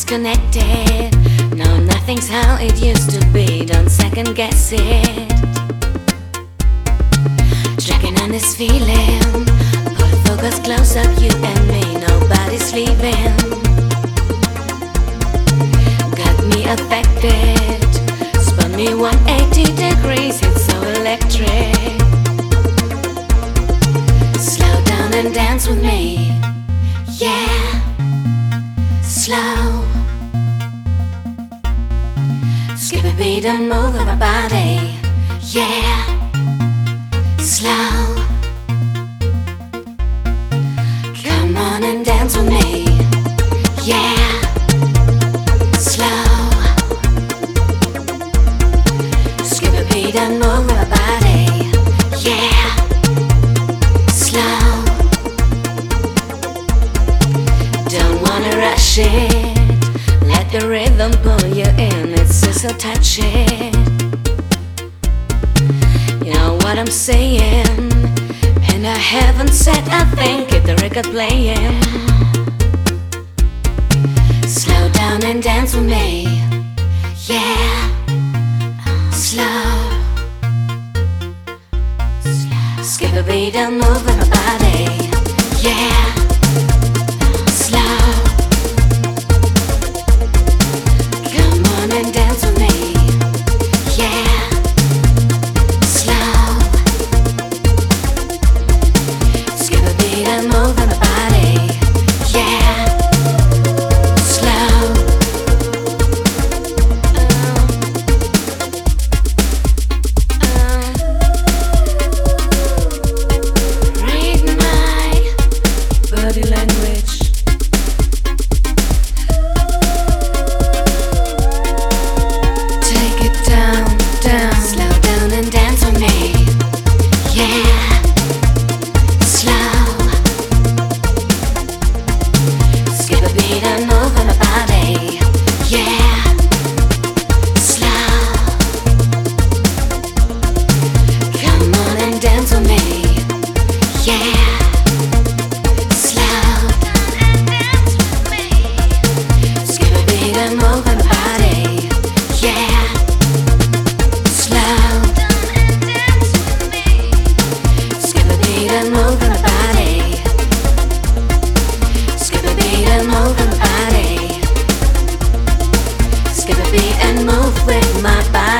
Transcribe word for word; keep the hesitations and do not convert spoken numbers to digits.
disconnected. No, nothing's how it used to be. Don't second guess it. Checking on this feeling. Pull the focus close up, you and me. Nobody's leaving. Got me affected. Spun me one hundred eighty degrees. It's so electric. Slow down and dance with me. Yeah. Slow. Skip a beat and move with my body. Yeah. Slow. Come on and dance with me. Yeah. Slow. Skip a beat and move with my body. Yeah. Slow. Don't wanna rush it. Let the rhythm pull you in. It's just so touchy. You know what I'm saying? And I haven't said a thing. Keep the record playing. Slow down and dance with me. Yeah. Slow. Skip a beat and move with my body. Yeah. Slow. Come on and dance with me. Yeah. Slow. Skip a beat and move with my body. Yeah. Slow. Uh, uh, read my body language. Take it down, down. Slow down and dance with me. Yeah. Slow. Skip a beat and move with my body. Yeah. Slow. Come on and dance with me. Yeah. Slow. Skip a beat and move with my body. Yeah. Slow. Skip a beat and move with my body. Skip a beat and move with my body. Skip a beat and move with my body.